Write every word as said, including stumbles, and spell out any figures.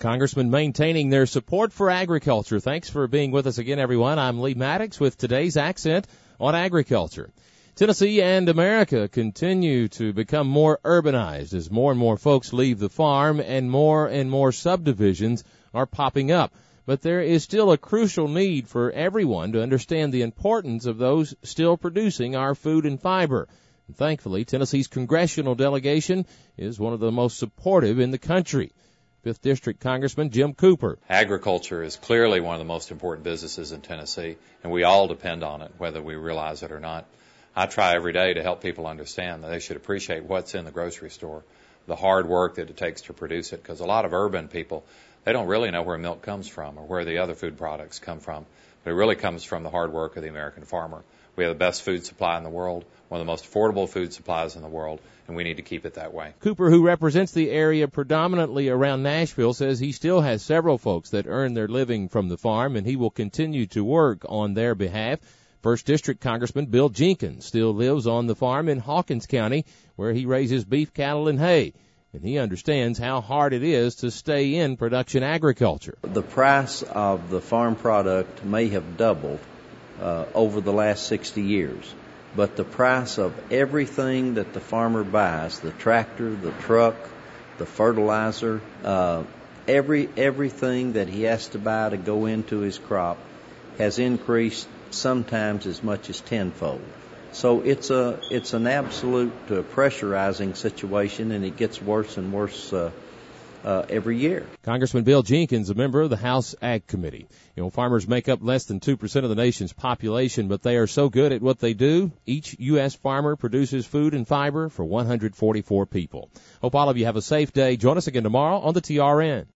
Congressmen maintaining their support for agriculture. Thanks for being with us again, everyone. I'm Lee Maddox with today's accent on agriculture. Tennessee and America continue to become more urbanized as more and more folks leave the farm and more and more subdivisions are popping up. But there is still a crucial need for everyone to understand the importance of those still producing our food and fiber. And thankfully, Tennessee's congressional delegation is one of the most supportive in the country. fifth District Congressman Jim Cooper. Agriculture is clearly one of the most important businesses in Tennessee, and we all depend on it, whether we realize it or not. I try every day to help people understand that they should appreciate what's in the grocery store, the hard work that it takes to produce it, because a lot of urban people, they don't really know where milk comes from or where the other food products come from, but it really comes from the hard work of the American farmer. We have the best food supply in the world, one of the most affordable food supplies in the world, and we need to keep it that way. Cooper, who represents the area predominantly around Nashville, says he still has several folks that earn their living from the farm, and he will continue to work on their behalf. first District Congressman Bill Jenkins still lives on the farm in Hawkins County, where he raises beef cattle and hay, and he understands how hard it is to stay in production agriculture. The price of the farm product may have doubled uh, over the last sixty years. But the price of everything that the farmer buys, the tractor, the truck, the fertilizer, uh, every everything that he has to buy to go into his crop has increased sometimes as much as tenfold. So it's a it's an absolute uh, pressurizing situation, and it gets worse and worse uh, uh, every year. Congressman Bill Jenkins, a member of the House Ag Committee. You know, farmers make up less than two percent of the nation's population, but they are so good at what they do. Each U S farmer produces food and fiber for one hundred forty-four people. Hope all of you have a safe day. Join us again tomorrow on the T R N.